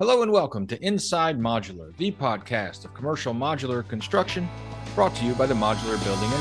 Hello and welcome to Inside Modular, the podcast of commercial modular construction brought to you by the Modular Building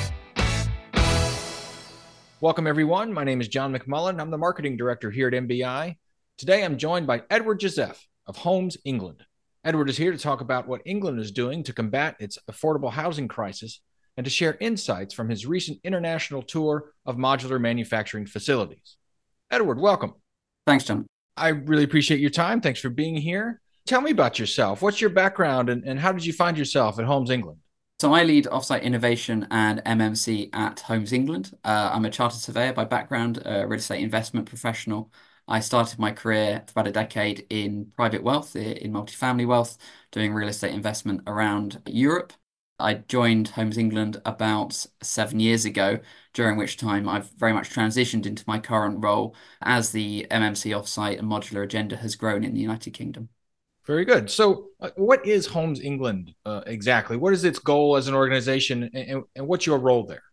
Institute. Welcome, everyone. My name is John McMullen. I'm the marketing director here at MBI. Today, I'm joined by Edward Joseph of Homes England. Edward is here to talk about what England is doing to combat its affordable housing crisis and to share insights from his recent international tour of modular manufacturing facilities. Edward, welcome. Thanks, John. I really appreciate your time. Thanks for being here. Tell me about yourself. What's your background and how did you find yourself at Homes England? So I lead offsite innovation and MMC at Homes England. I'm a chartered surveyor by background, a real estate investment professional. I started my career for about a decade in private wealth, in multifamily wealth, doing real estate investment around Europe. I joined Homes England about 7 years ago, during which time I've very much transitioned into my current role as the MMC offsite and modular agenda has grown in the United Kingdom. Very good. So what is Homes England exactly? What is its goal as an organization and what's your role there?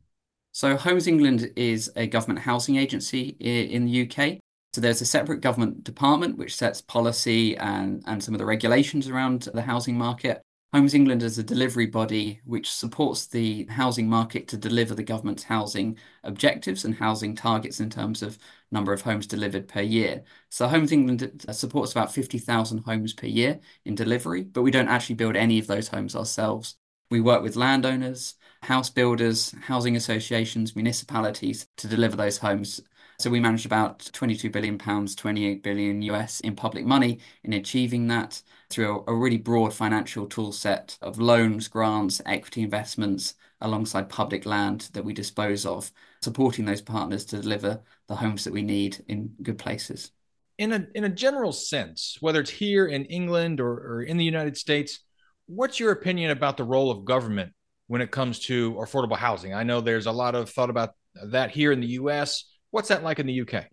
So Homes England is a government housing agency in the UK. So there's a separate government department which sets policy and some of the regulations around the housing market. Homes England is a delivery body which supports the housing market to deliver the government's housing objectives and housing targets in terms of number of homes delivered per year. So Homes England supports about 50,000 homes per year in delivery, but we don't actually build any of those homes ourselves. We work with landowners, house builders, housing associations, municipalities to deliver those homes. So we managed about 22 billion pounds, 28 billion US in public money in achieving that through a really broad financial tool set of loans, grants, equity investments, alongside public land that we dispose of, supporting those partners to deliver the homes that we need in good places. In a general sense, whether it's here in England or in the United States, what's your opinion about the role of government when it comes to affordable housing? I know there's a lot of thought about that here in the US. What's that like in the UK?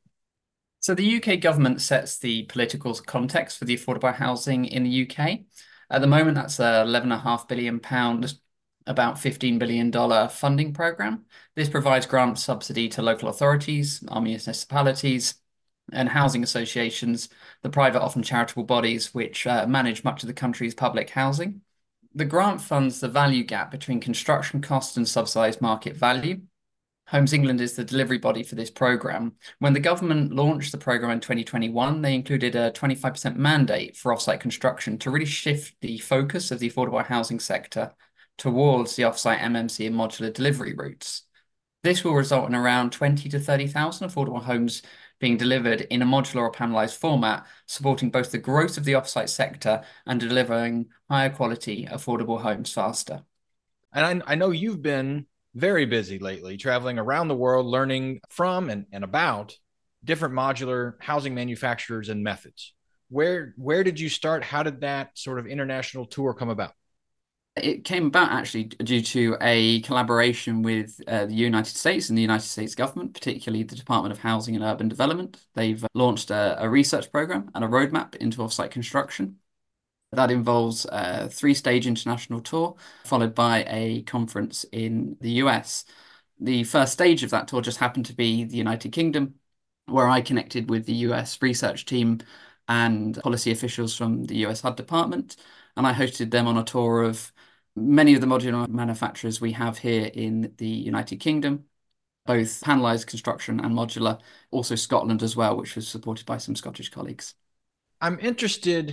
So the UK government sets the political context for the affordable housing in the UK. At the moment, that's a £11.5 billion, about $15 billion funding programme. This provides grant subsidy to local authorities, our municipalities, and housing associations, the private, often charitable bodies which manage much of the country's public housing. The grant funds the value gap between construction costs and subsidised market value. Homes England is the delivery body for this programme. When the government launched the programme in 2021, they included a 25% mandate for offsite construction to really shift the focus of the affordable housing sector towards the offsite MMC and modular delivery routes. This will result in around 20 to 30,000 affordable homes being delivered in a modular or panelised format, supporting both the growth of the offsite sector and delivering higher quality, affordable homes faster. And I know you've been very busy lately, traveling around the world, learning from and about different modular housing manufacturers and methods. Where did you start? How did that sort of international tour come about? It came about actually due to a collaboration with the United States and the United States government, particularly the Department of Housing and Urban Development. They've launched a research program and a roadmap into offsite construction. That involves a three-stage international tour, followed by a conference in the US. The first stage of that tour just happened to be the United Kingdom, where I connected with the US research team and policy officials from the US HUD department. And I hosted them on a tour of many of the modular manufacturers we have here in the United Kingdom, both panelised construction and modular, also Scotland as well, which was supported by some Scottish colleagues. I'm interested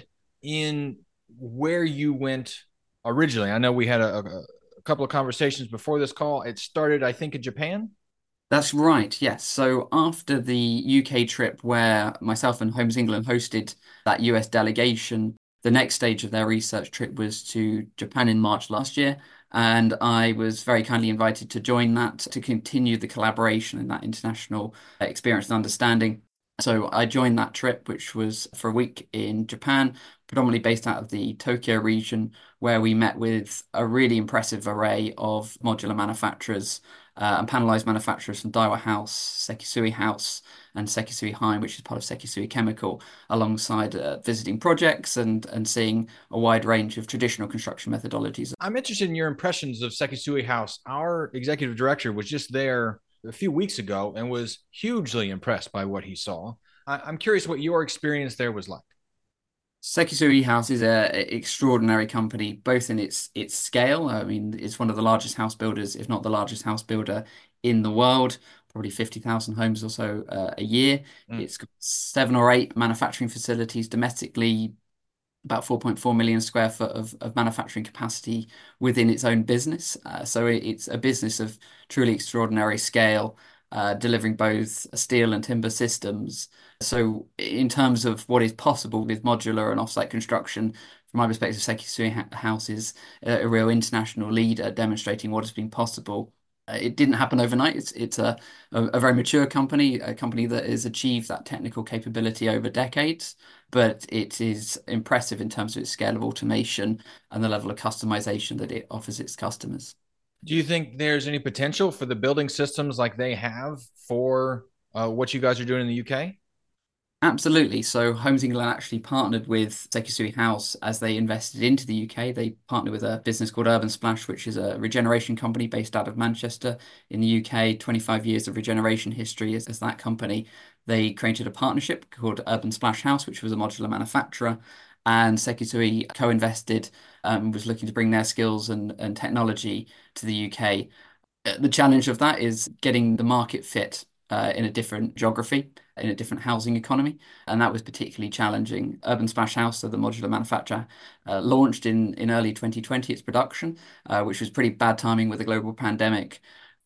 in where you went originally. I know we had a couple of conversations before this call. It started, I think, in Japan. That's right, yes. So after the UK trip where myself and Homes England hosted that US delegation, the next stage of their research trip was to Japan in March last year. And I was very kindly invited to join that to continue the collaboration and that international experience and understanding. So I joined that trip, which was for a week in Japan, predominantly based out of the Tokyo region, where we met with a really impressive array of modular manufacturers and panelised manufacturers from Daiwa House, Sekisui House, and Sekisui Heim, which is part of Sekisui Chemical, alongside visiting projects and seeing a wide range of traditional construction methodologies. I'm interested in your impressions of Sekisui House. Our executive director was just there a few weeks ago and was hugely impressed by what he saw. I'm curious what your experience there was like. Sekisui House is a extraordinary company, both in its scale. I mean, it's one of the largest house builders, if not the largest house builder in the world, probably 50,000 homes or so a year. Mm. It's got 7 or 8 manufacturing facilities domestically, about 4.4 million square foot of manufacturing capacity within its own business. So it's a business of truly extraordinary scale, delivering both steel and timber systems. So in terms of what is possible with modular and offsite construction, from my perspective, Sekisui House is a real international leader demonstrating what has been possible. It didn't happen overnight. It's a very mature company, a company that has achieved that technical capability over decades, but it is impressive in terms of its scale of automation and the level of customization that it offers its customers. Do you think there's any potential for the building systems like they have for what you guys are doing in the UK? Absolutely. So Homes England actually partnered with Sekisui House as they invested into the UK. They partnered with a business called Urban Splash, which is a regeneration company based out of Manchester in the UK. 25 years of regeneration history as that company. They created a partnership called Urban Splash House, which was a modular manufacturer. And Sekisui co-invested, was looking to bring their skills and technology to the UK. The challenge of that is getting the market fit in a different geography, in a different housing economy, and that was particularly challenging. Urban Splash House, so the modular manufacturer, launched in early 2020 its production, which was pretty bad timing with the global pandemic.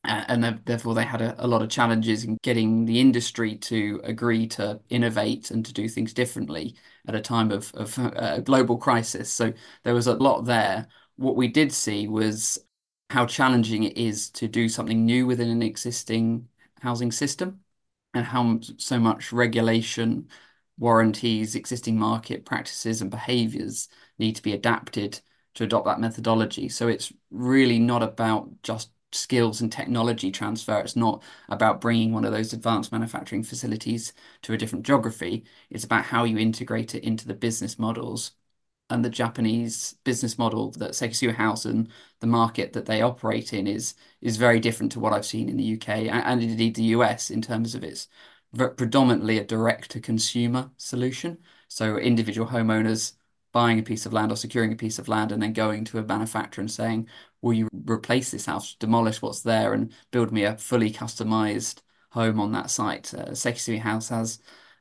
And therefore, they had a lot of challenges in getting the industry to agree to innovate and to do things differently at a time of global crisis. So there was a lot there. What we did see was how challenging it is to do something new within an existing housing system and how so much regulation, warranties, existing market practices and behaviors need to be adapted to adopt that methodology. So it's really not about just skills and technology transfer. It's not about bringing one of those advanced manufacturing facilities to a different geography. It's about how you integrate it into the business models, and the Japanese business model that Sekisui House and the market that they operate in is very different to what I've seen in the UK and indeed the US in terms of its predominantly a direct to consumer solution. So individual homeowners buying a piece of land or securing a piece of land and then going to a manufacturer and saying, will you replace this house, demolish what's there and build me a fully customized home on that site? Sekisui House has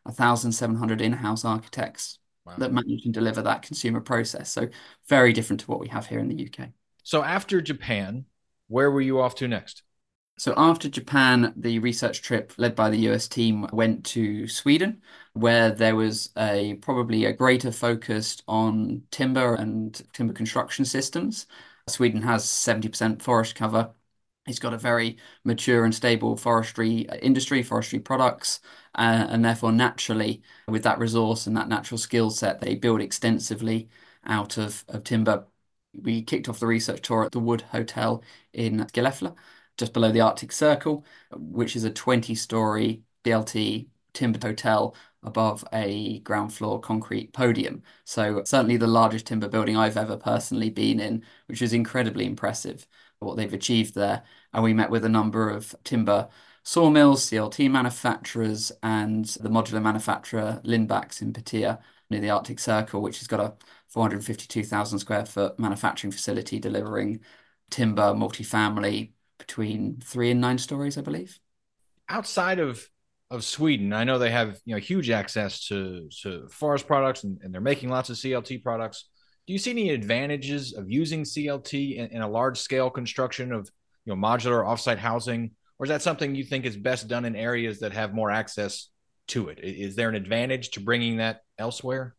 1,700 in-house architects Wow. that manage and deliver that consumer process. So very different to what we have here in the UK. So after Japan, where were you off to next? So after Japan, the research trip led by the US team went to Sweden, where there was a probably a greater focus on timber and timber construction systems. Sweden has 70% forest cover. It's got a very mature and stable forestry industry, forestry products, and therefore naturally, with that resource and that natural skill set, they build extensively out of timber. We kicked off the research tour at the Wood Hotel in Skellefteå, just below the Arctic Circle, which is a 20-story BLT timbered hotel above a ground floor concrete podium. So certainly the largest timber building I've ever personally been in, which is incredibly impressive what they've achieved there. And we met with a number of timber sawmills, CLT manufacturers, and the modular manufacturer Lindbacks in Pattaya near the Arctic Circle, which has got a 452,000 square foot manufacturing facility delivering timber multifamily between 3 and 9 stories, I believe. Outside of Sweden, I know they have huge access to forest products and they're making lots of CLT products. Do you see any advantages of using CLT in a large scale construction of modular offsite housing, or is that something you think is best done in areas that have more access to it? Is there an advantage to bringing that elsewhere?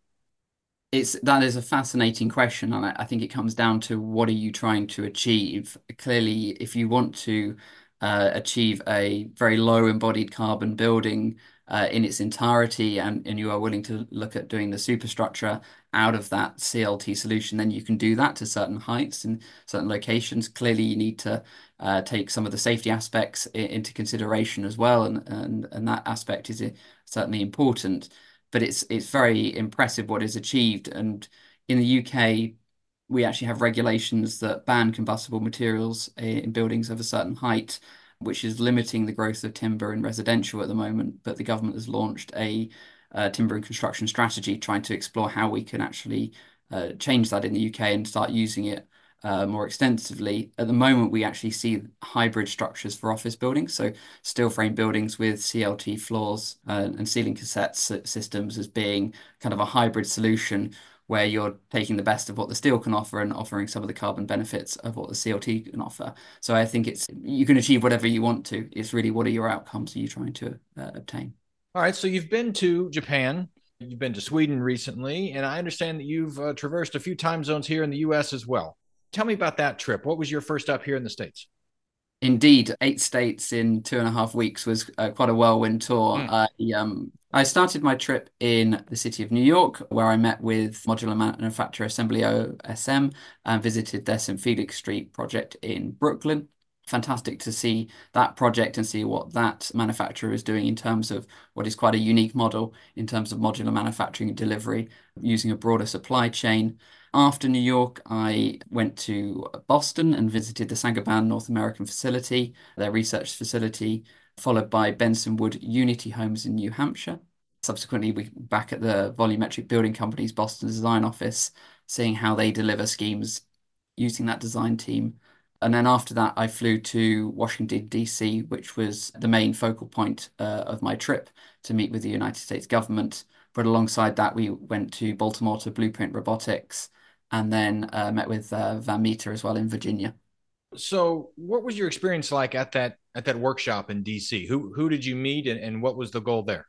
That is a fascinating question, and I think it comes down to what are you trying to achieve. Clearly, if you want to achieve a very low embodied carbon building in its entirety, and you are willing to look at doing the superstructure out of that CLT solution, then you can do that to certain heights and certain locations. Clearly, you need to take some of the safety aspects into consideration as well, and that aspect is certainly important, but it's very impressive what is achieved. And in the UK, we actually have regulations that ban combustible materials in buildings of a certain height, which is limiting the growth of timber in residential at the moment. But the government has launched a timber and construction strategy, trying to explore how we can actually change that in the UK and start using it more extensively. At the moment, we actually see hybrid structures for office buildings, so steel frame buildings with CLT floors and ceiling cassette systems as being kind of a hybrid solution where you're taking the best of what the steel can offer and offering some of the carbon benefits of what the CLT can offer. So I think it's you can achieve whatever you want to. It's really what are your outcomes are you trying to obtain? All right, so you've been to Japan, you've been to Sweden recently, and I understand that you've traversed a few time zones here in the US as well. Tell me about that trip. What was your first up here in the States? Indeed, 8 states in 2.5 weeks was quite a whirlwind tour. Mm. I started my trip in the city of New York, where I met with modular manufacturer Assembly OSM and visited their St. Felix Street project in Brooklyn. Fantastic to see that project and see what that manufacturer is doing in terms of what is quite a unique model in terms of modular manufacturing and delivery using a broader supply chain. After New York, I went to Boston and visited the Saint-Gobain North American facility, their research facility, followed by Benson Wood Unity Homes in New Hampshire. Subsequently, we back at the Volumetric Building Company's Boston design office, seeing how they deliver schemes using that design team. And then after that, I flew to Washington, D.C., which was the main focal point of my trip to meet with the United States government. But alongside that, we went to Baltimore to Blueprint Robotics and then met with Van Meter as well in Virginia. So, what was your experience like at that workshop in DC? Who did you meet, and what was the goal there?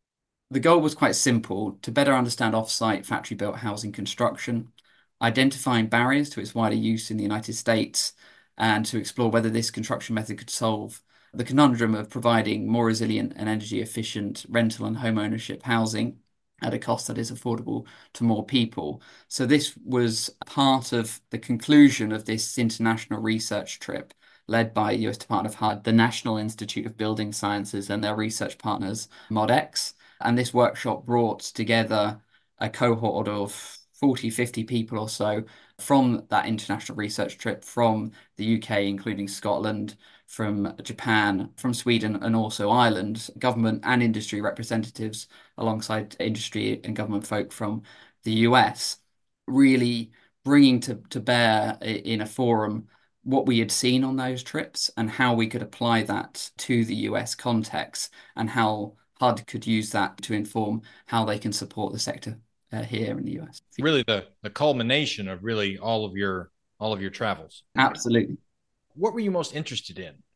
The goal was quite simple to better understand off-site factory-built housing construction, identifying barriers to its wider use in the United States, and to explore whether this construction method could solve the conundrum of providing more resilient and energy efficient rental and home ownership housing at a cost that is affordable to more people. So this was part of the conclusion of this international research trip led by US Department of HUD, the National Institute of Building Sciences and their research partners, ModX. And this workshop brought together a cohort of 40, 50 people or so from that international research trip from the UK, including Scotland, from Japan, from Sweden, and also Ireland, government and industry representatives alongside industry and government folk from the US, really bringing to bear in a forum what we had seen on those trips and how we could apply that to the US context and how HUD could use that to inform how they can support the sector here in the US. Really, the culmination of really all of your travels. Absolutely. What were you most interested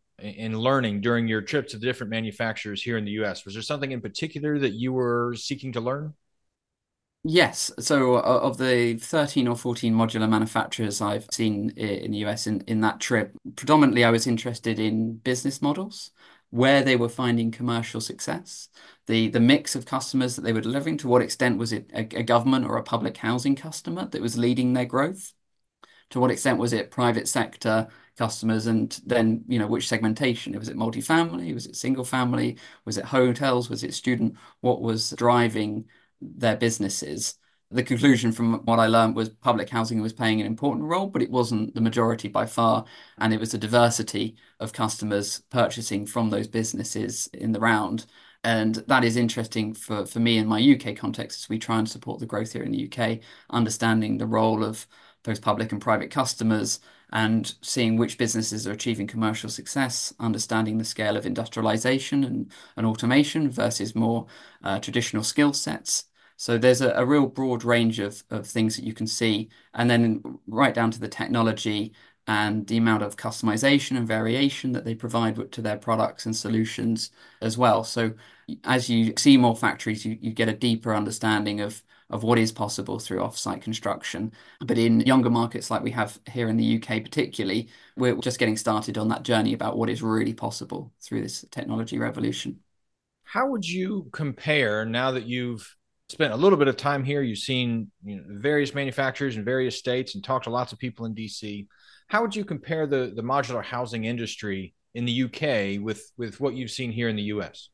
in learning during your trip to the different manufacturers here in the US? Was there something in particular that you were seeking to learn? Yes. So of the 13 or 14 modular manufacturers I've seen in the US in that trip, predominantly I was interested in business models, where they were finding commercial success, the mix of customers that they were delivering, to what extent was it a government or a public housing customer that was leading their growth? To what extent was it private sector customers? And then, which segmentation? Was it multifamily? Was it single family? Was it hotels? Was it student? What was driving their businesses? The conclusion from what I learned was public housing was playing an important role, but it wasn't the majority by far. And it was a diversity of customers purchasing from those businesses in the round. And that is interesting for me in my UK context as we try and support the growth here in the UK, understanding the role of both public and private customers and seeing which businesses are achieving commercial success, understanding the scale of industrialization and automation versus more traditional skill sets. So there's a real broad range of things that you can see, and then right down to the technology and the amount of customization and variation that they provide to their products and solutions as well. So as you see more factories, you get a deeper understanding of what is possible through off-site construction. But in younger markets like we have here in the UK particularly, we're just getting started on that journey about what is really possible through this technology revolution. How would you compare now that you've spent a little bit of time here? You've seen various manufacturers in various states and talked to lots of people in DC. How would you compare the modular housing industry in the UK with what you've seen here in the US?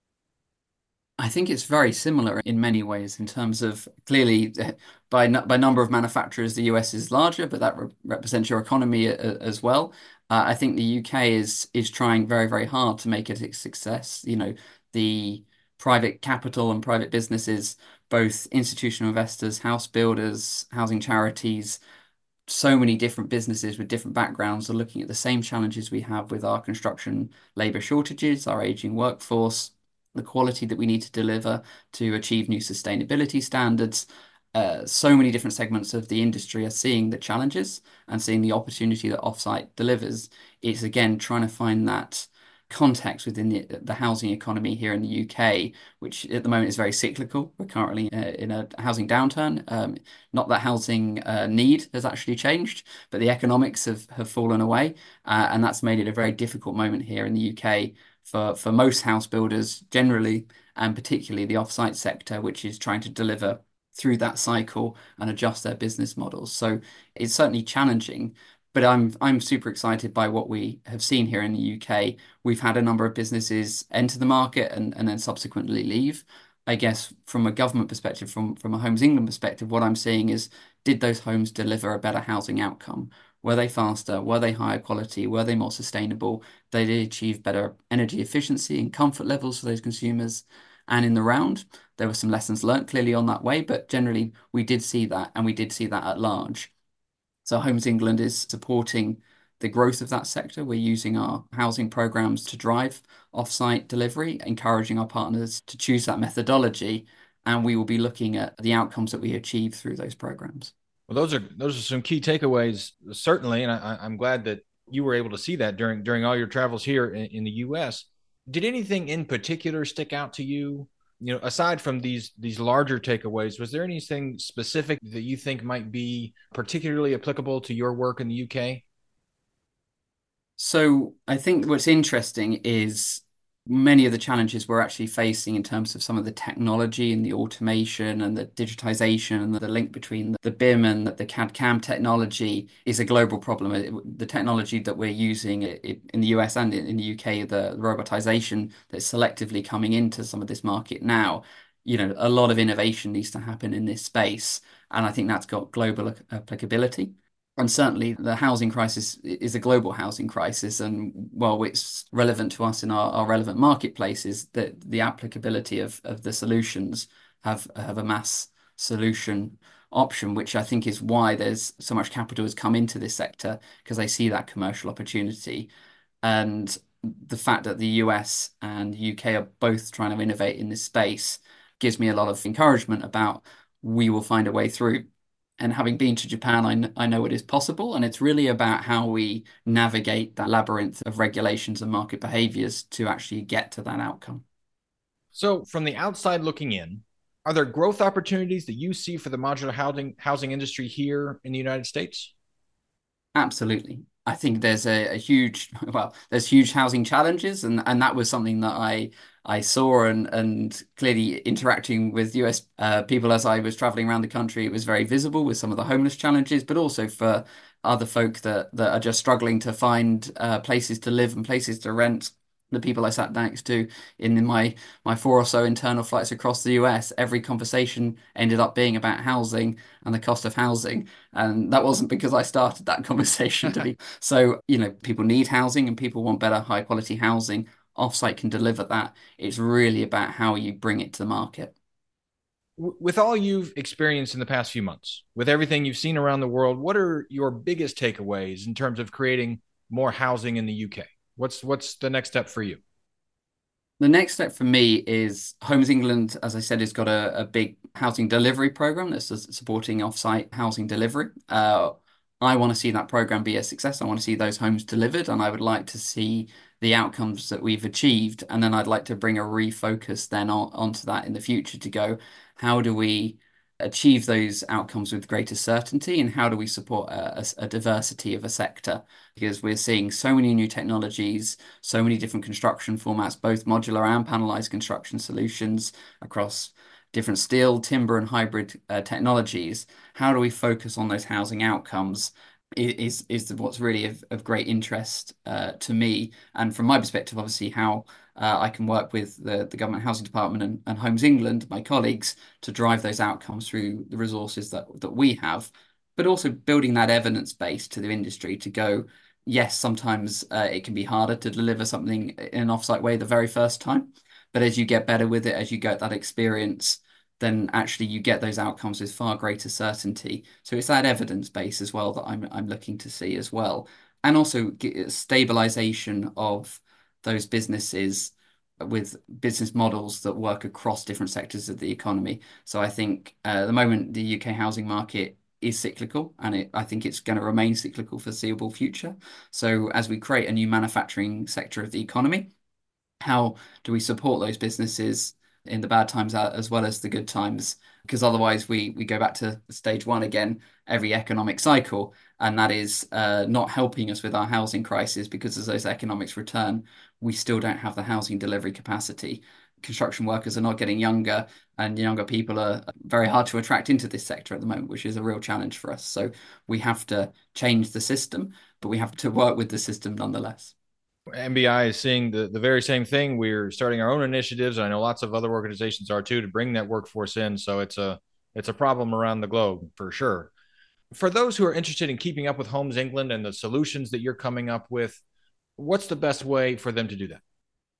I think it's very similar in many ways in terms of clearly by number of manufacturers, the US is larger, but that represents your economy as well. I think the UK is trying very, very hard to make it a success. The private capital and private businesses, both institutional investors, house builders, housing charities, so many different businesses with different backgrounds are looking at the same challenges we have with our construction labor shortages, our aging workforce, the quality that we need to deliver to achieve new sustainability standards. So many different segments of the industry are seeing the challenges and seeing the opportunity that offsite delivers. It's again trying to find that context within the housing economy here in the UK, which at the moment is very cyclical. We're currently in a housing downturn. Not that housing need has actually changed, but the economics have fallen away, and that's made it a very difficult moment here in the UK for most house builders generally, and particularly the offsite sector, which is trying to deliver through that cycle and adjust their business models. So it's certainly challenging, but I'm super excited by what we have seen here in the UK. We've had a number of businesses enter the market and then subsequently leave. I guess from a government perspective, from a Homes England perspective, what I'm seeing is, did those homes deliver a better housing outcome? Were they faster? Were they higher quality? Were they more sustainable? Did they achieve better energy efficiency and comfort levels for those consumers? And in the round, there were some lessons learned clearly on that way, but generally we did see that, and we did see that at large. So Homes England is supporting the growth of that sector. We're using our housing programs to drive off-site delivery, encouraging our partners to choose that methodology, and we will be looking at the outcomes that we achieve through those programs. Well, those are some key takeaways, certainly, and I'm glad that you were able to see that during all your travels here in the U.S. Did anything in particular stick out to you? You know, aside from these larger takeaways, was there anything specific that you think might be particularly applicable to your work in the UK? So I think what's interesting is many of the challenges we're actually facing in terms of some of the technology and the automation and the digitization and the link between the BIM and the CAD/CAM technology is a global problem. The technology that we're using in the US and in the UK, the robotization that's selectively coming into some of this market now, a lot of innovation needs to happen in this space. And I think that's got global applicability. And certainly the housing crisis is a global housing crisis. And while it's relevant to us in our relevant marketplaces, that the applicability of the solutions have a mass solution option, which I think is why there's so much capital has come into this sector, because they see that commercial opportunity. And the fact that the US and UK are both trying to innovate in this space gives me a lot of encouragement about we will find a way through. And having been to Japan, I know it is possible. And it's really about how we navigate that labyrinth of regulations and market behaviors to actually get to that outcome. So, from the outside looking in, are there growth opportunities that you see for the modular housing industry here in the United States? Absolutely. I think there's a huge, well, there's huge housing challenges, and that was something that I saw and clearly interacting with US people as I was traveling around the country, it was very visible with some of the homeless challenges, but also for other folk that are just struggling to find places to live and places to rent. The people I sat next to in my four or so internal flights across the US, every conversation ended up being about housing and the cost of housing. And that wasn't because I started that conversation to be. So, people need housing and people want better high quality housing. Offsite can deliver that. It's really about how you bring it to the market. With all you've experienced in the past few months, with everything you've seen around the world, what are your biggest takeaways in terms of creating more housing in the UK? What's the next step for you? The next step for me is Homes England, as I said, has got a big housing delivery program that's supporting offsite housing delivery. I want to see that program be a success. I want to see those homes delivered, and I would like to see the outcomes that we've achieved. And then I'd like to bring a refocus then onto that in the future to go, how do we achieve those outcomes with greater certainty, and how do we support a diversity of a sector? Because we're seeing so many new technologies, so many different construction formats, both modular and panelized construction solutions across different steel, timber, and hybrid technologies. How do we focus on those housing outcomes? Is what's really of great interest to me, and from my perspective, obviously, how I can work with the Government Housing Department and Homes England, my colleagues, to drive those outcomes through the resources that we have, but also building that evidence base to the industry to go, yes, sometimes it can be harder to deliver something in an offsite way the very first time. But as you get better with it, as you get that experience, then actually you get those outcomes with far greater certainty. So it's that evidence base as well that I'm looking to see as well, and also stabilization of those businesses with business models that work across different sectors of the economy. So I think at the moment the UK housing market is cyclical, and I think it's going to remain cyclical for the foreseeable future. So as we create a new manufacturing sector of the economy, how do we support those businesses in the bad times as well as the good times? Because otherwise we go back to stage one again every economic cycle, and that is not helping us with our housing crisis, because as those economics return, we still don't have the housing delivery capacity. Construction workers are not getting younger, and younger people are very hard to attract into this sector at the moment, which is a real challenge for us. So we have to change the system, but we have to work with the system nonetheless. MBI is seeing the very same thing. We're starting our own initiatives, and I know lots of other organizations are too, to bring that workforce in. So it's a problem around the globe for sure. For those who are interested in keeping up with Homes England and the solutions that you're coming up with, what's the best way for them to do that?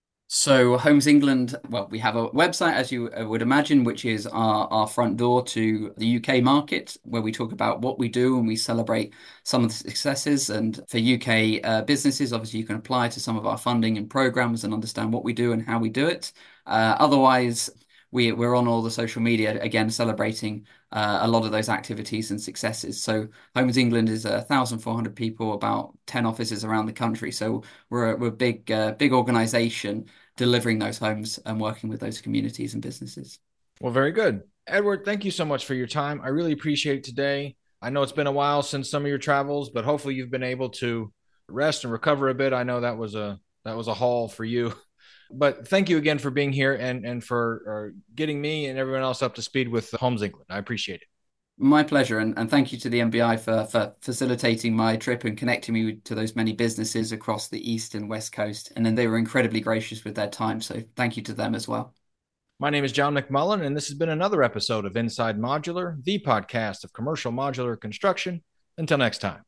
So Homes England, well, we have a website, as you would imagine, which is our front door to the UK market, where we talk about what we do and we celebrate some of the successes. And for UK businesses, obviously, you can apply to some of our funding and programs and understand what we do and how we do it. Otherwise, we're on all the social media, again, celebrating a lot of those activities and successes. So Homes England is 1,400 people, about 10 offices around the country. So we're a big organization delivering those homes and working with those communities and businesses. Well, very good. Edward, thank you so much for your time. I really appreciate it today. I know it's been a while since some of your travels, but hopefully you've been able to rest and recover a bit. I know that was a haul for you. But thank you again for being here and for getting me and everyone else up to speed with Homes England. I appreciate it. My pleasure, and thank you to the MBI for facilitating my trip and connecting me to those many businesses across the East and West Coast. And then they were incredibly gracious with their time. So thank you to them as well. My name is John McMullen, and this has been another episode of Inside Modular, the podcast of commercial modular construction. Until next time.